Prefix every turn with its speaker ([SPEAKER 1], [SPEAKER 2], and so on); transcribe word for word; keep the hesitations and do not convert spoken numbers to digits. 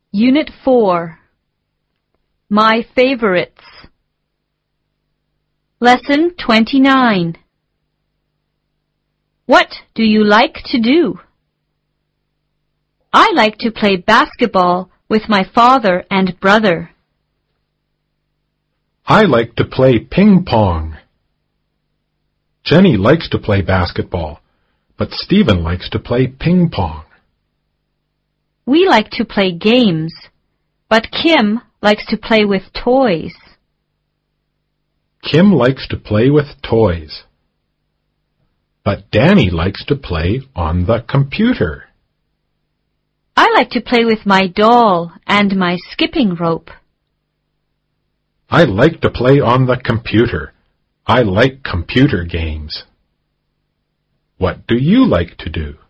[SPEAKER 1] Unit four. My Favorites. Lesson twenty-nine. What do you like to do? I like to play basketball with my father and brother.
[SPEAKER 2] I like to play ping pong. Jenny likes to play basketball, but Stephen likes to play ping pong.
[SPEAKER 1] We like to play games, but Kim likes to play with toys.
[SPEAKER 2] Kim likes to play with toys, but Danny likes to play on the computer.
[SPEAKER 1] I like to play with my doll and my skipping rope.
[SPEAKER 2] I like to play on the computer. I like computer games. What do you like to do?